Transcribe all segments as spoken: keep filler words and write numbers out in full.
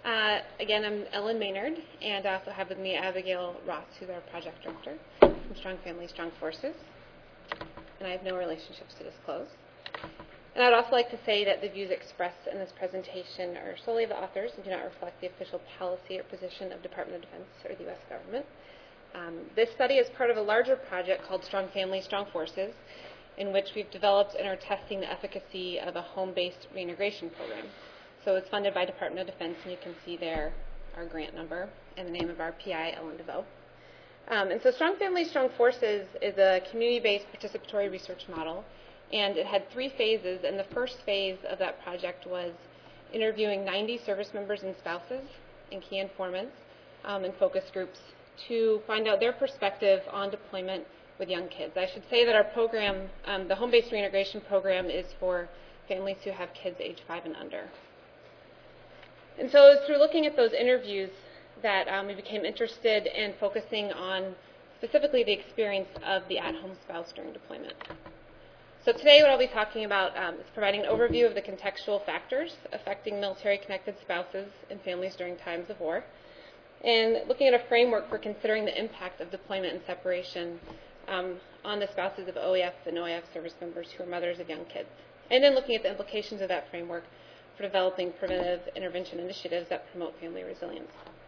Uh, again, I'm Ellen Maynard, and I also have with me Abigail Ross, who's our project director from Strong Families, Strong Forces. And I have no relationships to disclose. And I'd also like to say that the views expressed in this presentation are solely of the authors and do not reflect the official policy or position of Department of Defense or the U S government. Um, this study is part of a larger project called Strong Families, Strong Forces, in which we've developed and are testing the efficacy of a home-based reintegration program. So it's funded by Department of Defense, and you can see there our grant number and the name of our P I, Ellen DeVoe. Um, and so Strong Families, Strong Forces is a community-based participatory research model, and it had three phases, and the first phase of that project was interviewing ninety service members and spouses and key informants um, in focus groups to find out their perspective on deployment with young kids. I should say that our program, um, the home-based reintegration program, is for families who have kids age five and under. And so it was through looking at those interviews that um, we became interested in focusing on specifically the experience of the at-home spouse during deployment. So today what I'll be talking about um, is providing an overview of the contextual factors affecting military-connected spouses and families during times of war, and looking at a framework for considering the impact of deployment and separation um, on the spouses of O E F and O A F service members who are mothers of young kids, and then looking at the implications of that framework for developing preventive intervention initiatives that promote family resilience.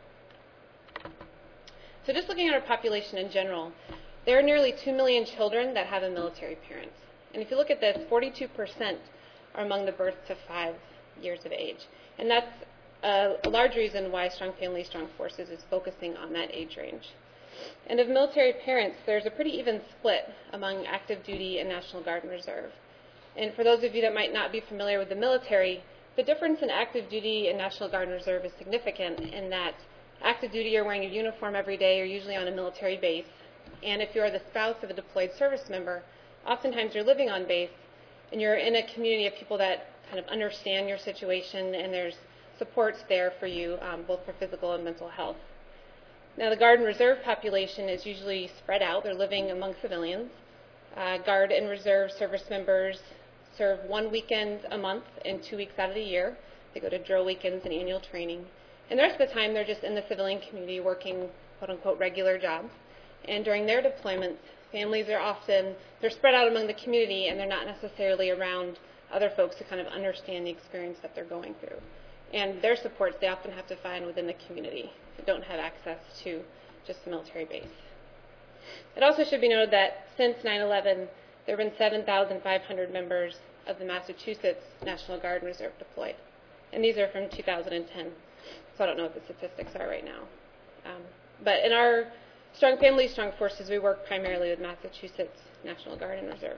So just looking at our population in general, there are nearly two million children that have a military parent. And if you look at this, forty-two percent are among the birth to five years of age. And that's a, a large reason why Strong Families, Strong Forces is focusing on that age range. And of military parents, there's a pretty even split among active duty and National Guard and Reserve. And for those of you that might not be familiar with the military, the difference in active duty and National Guard and Reserve is significant in that active duty, you're wearing your uniform every day, you're usually on a military base, and if you're the spouse of a deployed service member, oftentimes you're living on base, and you're in a community of people that kind of understand your situation, and there's supports there for you, um, both for physical and mental health. Now, the Guard and Reserve population is usually spread out. They're living among civilians. Uh, Guard and Reserve service members serve one weekend a month and two weeks out of the year. They go to drill weekends and annual training. And the rest of the time, they're just in the civilian community working, quote-unquote, regular jobs. And during their deployments, families are often, they're spread out among the community, and they're not necessarily around other folks who kind of understand the experience that they're going through. And their supports they often have to find within the community that don't have access to just the military base. It also should be noted that since nine eleven, there have been seven thousand five hundred members of the Massachusetts National Guard and Reserve deployed. And these are from two thousand ten, so I don't know what the statistics are right now. Um, but in our Strong Families, Strong Forces, we work primarily with Massachusetts National Guard and Reserve.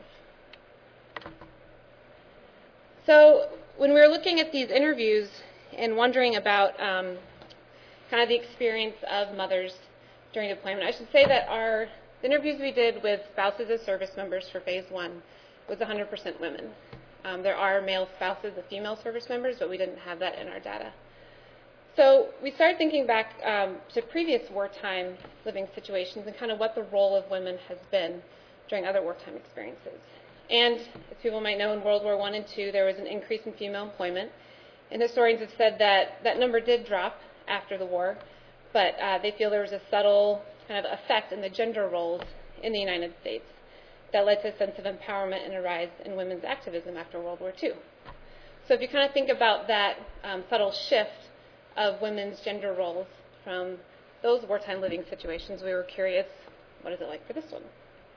So when we were looking at these interviews and wondering about um, kind of the experience of mothers during deployment, I should say that our the interviews we did with spouses of service members for phase one was one hundred percent women. Um, there are male spouses of female service members, but we didn't have that in our data. So we started thinking back um, to previous wartime living situations and kind of what the role of women has been during other wartime experiences. And as people might know, in World War One and Two, there was an increase in female employment. And historians have said that that number did drop after the war, but uh, they feel there was a subtle kind of effect in the gender roles in the United States that led to a sense of empowerment and a rise in women's activism after World War Two. So if you kind of think about that um, subtle shift of women's gender roles from those wartime living situations, we were curious, what is it like for this one?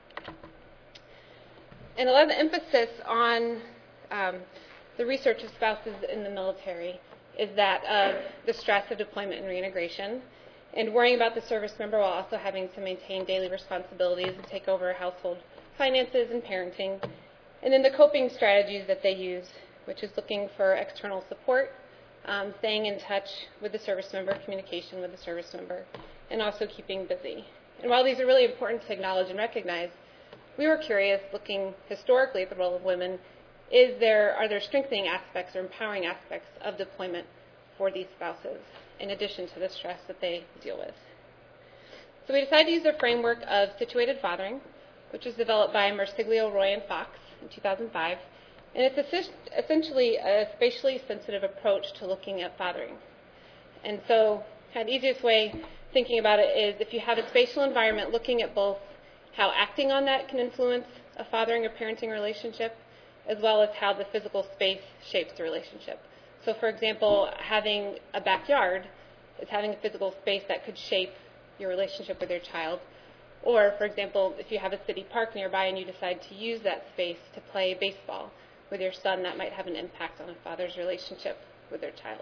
And a lot of the emphasis on um, the research of spouses in the military is that of the stress of deployment and reintegration, and worrying about the service member while also having to maintain daily responsibilities and take over household finances and parenting, and then the coping strategies that they use, which is looking for external support, um, staying in touch with the service member, communication with the service member, and also keeping busy. And while these are really important to acknowledge and recognize, we were curious, looking historically at the role of women, is there, are there strengthening aspects or empowering aspects of deployment for these spouses, in addition to the stress that they deal with? So we decided to use a framework of situated fathering, which was developed by Marsiglio, Roy, and Fox in two thousand five. And it's essentially a spatially sensitive approach to looking at fathering. And so kind of easiest way thinking about it is if you have a spatial environment, looking at both how acting on that can influence a fathering or parenting relationship, as well as how the physical space shapes the relationship. So for example, having a backyard is having a physical space that could shape your relationship with your child. Or, for example, if you have a city park nearby and you decide to use that space to play baseball with your son, that might have an impact on a father's relationship with their child.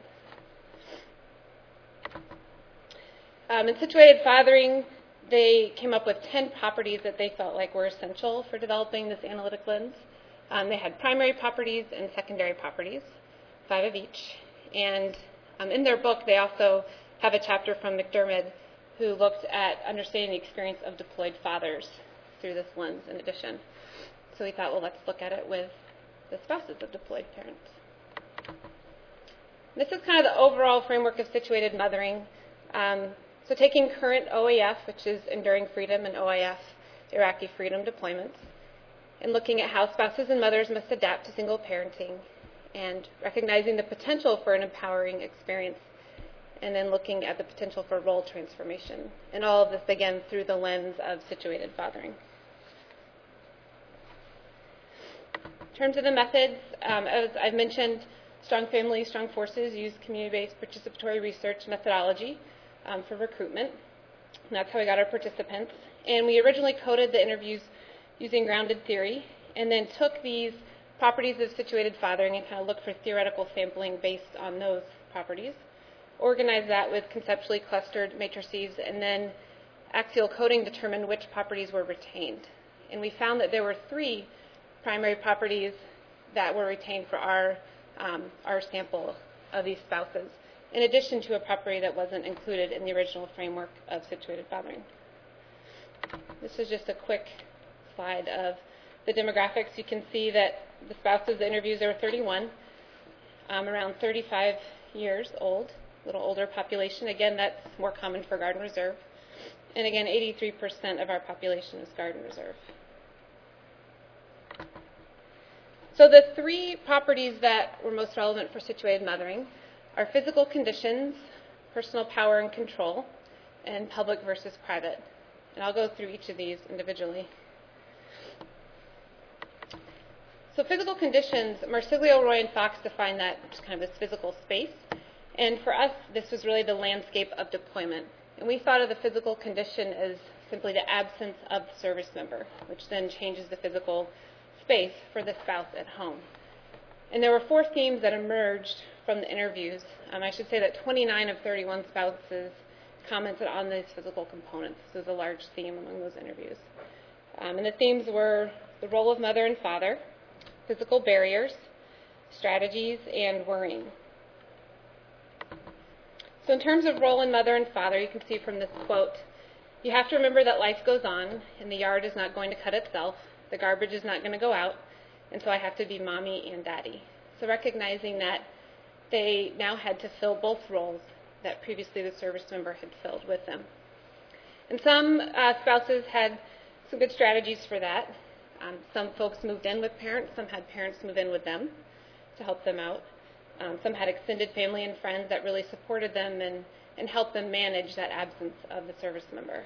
Um, in situated fathering, they came up with ten properties that they felt like were essential for developing this analytic lens. Um, they had primary properties and secondary properties, five of each. And um, in their book, they also have a chapter from McDermott who looked at understanding the experience of deployed fathers through this lens in addition. So we thought, well, let's look at it with the spouses of deployed parents. This is kind of the overall framework of situated mothering. Um, so taking current O A F, which is Enduring Freedom, and O I F, Iraqi Freedom deployments, and looking at how spouses and mothers must adapt to single parenting, and recognizing the potential for an empowering experience, and then looking at the potential for role transformation. And all of this, again, through the lens of situated fathering. In terms of the methods, um, as I've mentioned, Strong Families, Strong Forces use community-based participatory research methodology um, for recruitment. And that's how we got our participants. And we originally coded the interviews using grounded theory, and then took these properties of situated fathering and kind of looked for theoretical sampling based on those properties, organized that with conceptually clustered matrices, and then axial coding determined which properties were retained. And we found that there were three primary properties that were retained for our, um, our sample of these spouses, in addition to a property that wasn't included in the original framework of situated fathering. This is just a quick slide of the demographics. You can see that the spouses, the interviews, there were thirty-one, um, around thirty-five years old, a little older population. Again, that's more common for Guard and Reserve. And again, eighty-three percent of our population is Guard and Reserve. So the three properties that were most relevant for situated mothering are physical conditions, personal power and control, and public versus private. And I'll go through each of these individually. So physical conditions, Marsiglio, Roy, and Fox define that as kind of this physical space. And for us, this was really the landscape of deployment. And we thought of the physical condition as simply the absence of the service member, which then changes the physical space for the spouse at home. And there were four themes that emerged from the interviews. Um, I should say that twenty-nine of thirty-one spouses commented on these physical components. This was a large theme among those interviews. Um, and the themes were the role of mother and father, physical barriers, strategies, and worrying. So in terms of role in mother and father, you can see from this quote, you have to remember that life goes on, and the yard is not going to cut itself, the garbage is not going to go out, and so I have to be mommy and daddy. So recognizing that they now had to fill both roles that previously the service member had filled with them. And some uh, spouses had some good strategies for that. Um, some folks moved in with parents, some had parents move in with them to help them out. Um, some had extended family and friends that really supported them and, and helped them manage that absence of the service member.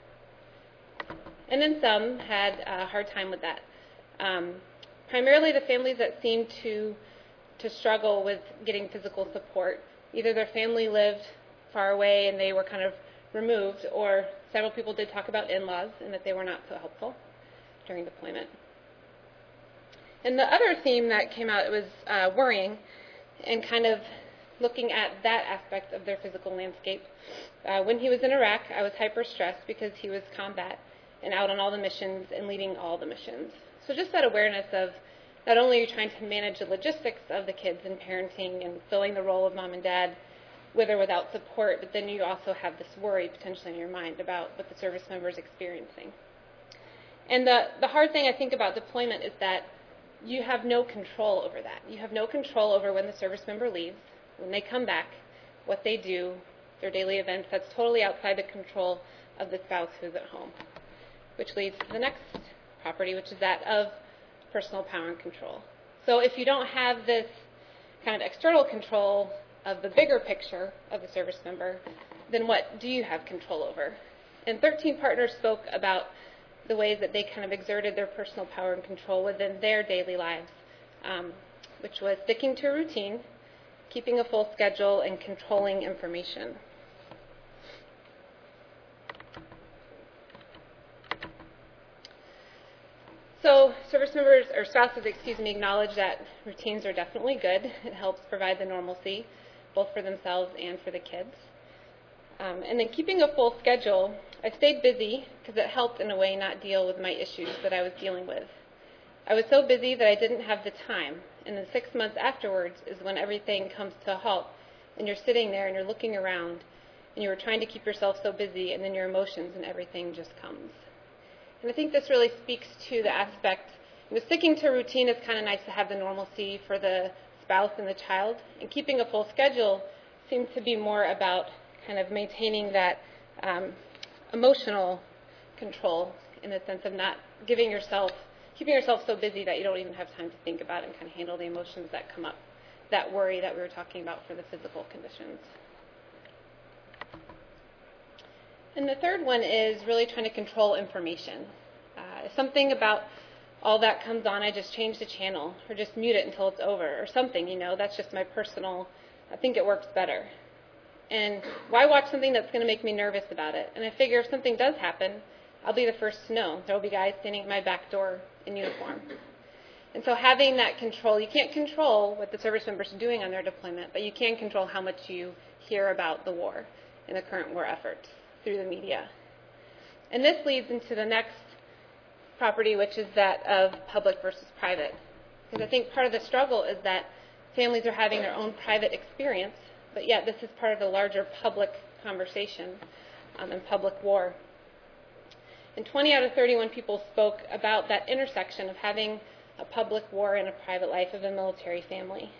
And then some had a hard time with that. Um, primarily the families that seemed to, to struggle with getting physical support. Either their family lived far away and they were kind of removed, or several people did talk about in-laws and that they were not so helpful during deployment. And the other theme that came out was uh, worrying, and kind of looking at that aspect of their physical landscape. Uh, when he was in Iraq, I was hyper-stressed because he was combat and out on all the missions and leading all the missions. So just that awareness of not only are you trying to manage the logistics of the kids and parenting and filling the role of mom and dad with or without support, but then you also have this worry potentially in your mind about what the service member is experiencing. And the, the hard thing I think about deployment is that you have no control over that. You have no control over when the service member leaves, when they come back, what they do, their daily events. That's totally outside the control of the spouse who's at home, which leads to the next property, which is that of personal power and control. So if you don't have this kind of external control of the bigger picture of the service member, then what do you have control over? And thirteen partners spoke about the ways that they kind of exerted their personal power and control within their daily lives, um, which was sticking to a routine, keeping a full schedule, and controlling information. So service members, or spouses, excuse me, acknowledge that routines are definitely good. It helps provide the normalcy, both for themselves and for the kids. Um, and then keeping a full schedule, I stayed busy because it helped in a way not deal with my issues that I was dealing with. I was so busy that I didn't have the time. And then six months afterwards is when everything comes to a halt, and you're sitting there and you're looking around, and you were trying to keep yourself so busy, and then your emotions and everything just comes. And I think this really speaks to the aspect, you know, sticking to routine is kind of nice to have the normalcy for the spouse and the child, and keeping a full schedule seems to be more about kind of maintaining that um, emotional control in the sense of not giving yourself, keeping yourself so busy that you don't even have time to think about it and kind of handle the emotions that come up, that worry that we were talking about for the physical conditions. And the third one is really trying to control information. Uh, if something about all that comes on, I just change the channel or just mute it until it's over or something, you know, that's just my personal, I think it works better. And why watch something that's going to make me nervous about it? And I figure if something does happen, I'll be the first to know. There will be guys standing at my back door in uniform. And so having that control, you can't control what the service members are doing on their deployment, but you can control how much you hear about the war and the current war efforts through the media. And this leads into the next property, which is that of public versus private. Because I think part of the struggle is that families are having their own private experience, but yet this is part of the larger public conversation um, and public war. And twenty out of thirty-one people spoke about that intersection of having a public war and a private life of a military family.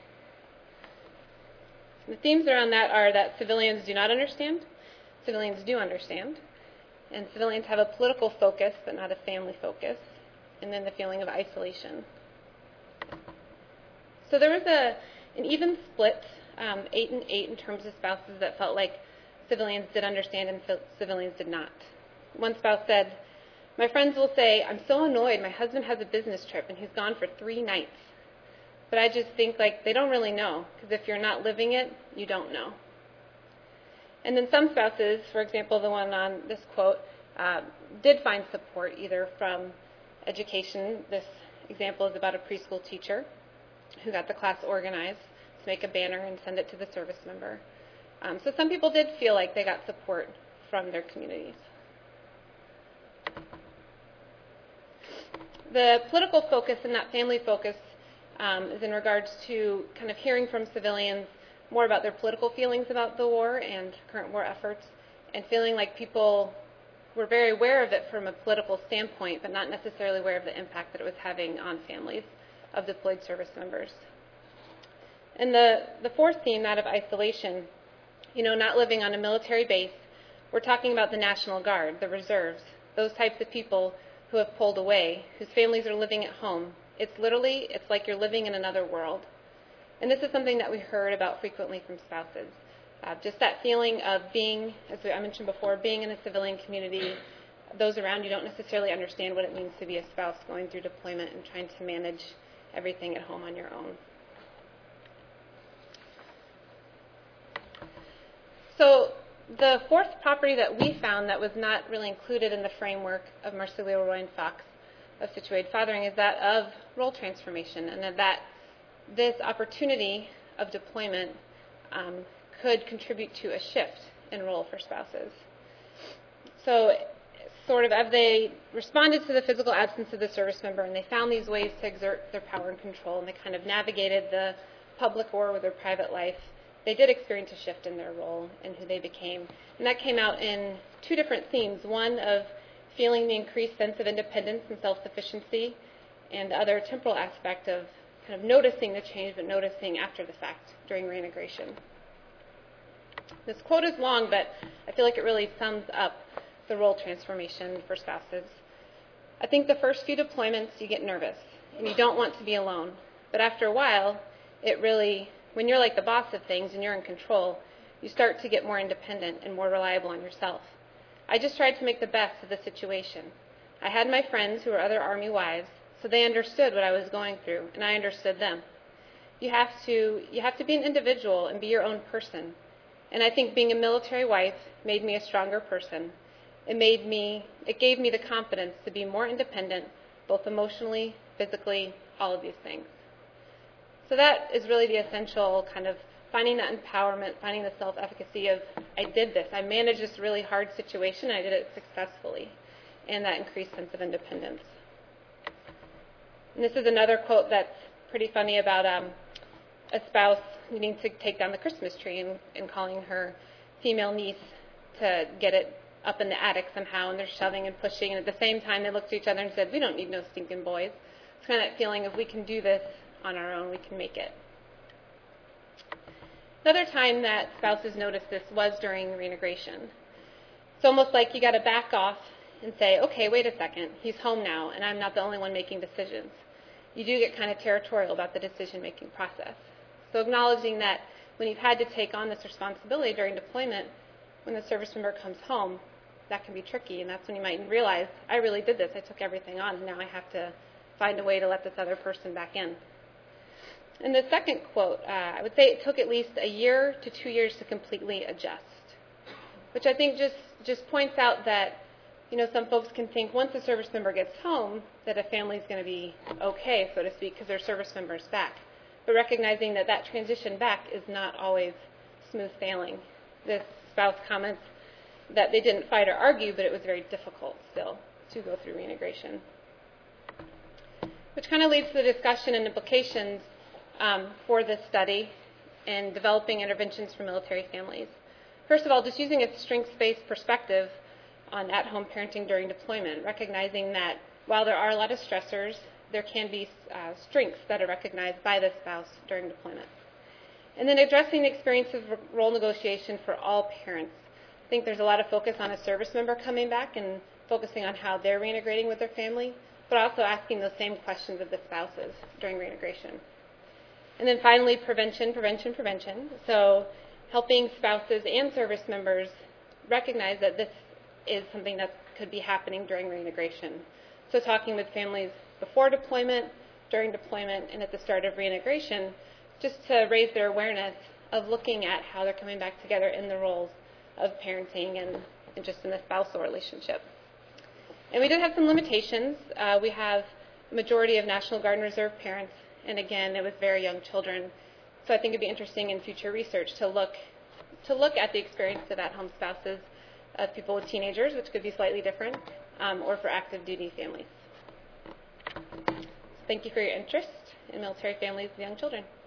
The themes around that are that civilians do not understand, civilians do understand, and civilians have a political focus but not a family focus, and then the feeling of isolation. So there was a, an even split, um, eight and eight in terms of spouses that felt like civilians did understand and civilians did not. One spouse said, "My friends will say, I'm so annoyed, my husband has a business trip and he's gone for three nights. But I just think like they don't really know, because if you're not living it, you don't know." And then some spouses, for example, the one on this quote, uh, did find support either from education. This example is about a preschool teacher who got the class organized to make a banner and send it to the service member. Um, so some people did feel like they got support from their communities. The political focus and that family focus um, is in regards to kind of hearing from civilians more about their political feelings about the war and current war efforts, and feeling like people were very aware of it from a political standpoint, but not necessarily aware of the impact that it was having on families of deployed service members. And the, the fourth theme, that of isolation, you know, not living on a military base, we're talking about the National Guard, the reserves, those types of people who have pulled away, whose families are living at home. It's literally, it's like you're living in another world. And this is something that we heard about frequently from spouses. Uh, just that feeling of being, as I mentioned before, being in a civilian community, those around you don't necessarily understand what it means to be a spouse going through deployment and trying to manage everything at home on your own. So the fourth property that we found that was not really included in the framework of Marsilio, Roy, and Fox of situated fathering is that of role transformation, and that this opportunity of deployment um, could contribute to a shift in role for spouses. So sort of as they responded to the physical absence of the service member and they found these ways to exert their power and control, and they kind of navigated the public war with their private life, they did experience a shift in their role and who they became. And that came out in two different themes. One of feeling the increased sense of independence and self-sufficiency, and the other temporal aspect of kind of noticing the change, but noticing after the fact during reintegration. This quote is long, but I feel like it really sums up the role transformation for spouses. I think the first few deployments you get nervous and you don't want to be alone, but after a while it really When you're like the boss of things and you're in control, you start to get more independent and more reliable on yourself. I just tried to make the best of the situation. I had my friends who were other Army wives, so they understood what I was going through, and I understood them. You have to, you have to be an individual and be your own person. And I think being a military wife made me a stronger person. It made me, it gave me the confidence to be more independent, both emotionally, physically, all of these things. So that is really the essential kind of finding that empowerment, finding the self-efficacy of, I did this. I managed this really hard situation. I did it successfully. And that increased sense of independence. And this is another quote that's pretty funny about um, a spouse needing to take down the Christmas tree and, and calling her female niece to get it up in the attic somehow, and they're shoving and pushing, and at the same time they looked at each other and said, we don't need no stinking boys. It's kind of that feeling of we can do this on our own, we can make it. Another time that spouses noticed this was during reintegration. It's almost like you got to back off and say, okay, wait a second, he's home now, and I'm not the only one making decisions. You do get kind of territorial about the decision-making process. So acknowledging that when you've had to take on this responsibility during deployment, when the service member comes home, that can be tricky, and that's when you might realize, I really did this, I took everything on, and now I have to find a way to let this other person back in. And the second quote, uh, I would say it took at least a year to two years to completely adjust, which I think just, just points out that, you know, some folks can think once a service member gets home that a family's going to be okay, so to speak, because their service member's back. But recognizing that that transition back is not always smooth sailing. This spouse comments that they didn't fight or argue, but it was very difficult still to go through reintegration. Which kind of leads to the discussion and implications um, for this study and developing interventions for military families. First of all, just using a strengths-based perspective on at-home parenting during deployment, recognizing that while there are a lot of stressors, there can be uh, strengths that are recognized by the spouse during deployment. And then addressing the experience of role negotiation for all parents. I think there's a lot of focus on a service member coming back and focusing on how they're reintegrating with their family, but also asking those same questions of the spouses during reintegration. And then finally, prevention, prevention, prevention. So helping spouses and service members recognize that this is something that could be happening during reintegration. So talking with families before deployment, during deployment, and at the start of reintegration, just to raise their awareness of looking at how they're coming back together in the roles of parenting and, and just in the spousal relationship. And we did have some limitations. Uh, we have a majority of National Guard and Reserve parents, and again, it was very young children. So I think it'd be interesting in future research to look to look at the experience of at-home spouses of people with teenagers, which could be slightly different, um, or for active duty families. So thank you for your interest in military families with young children.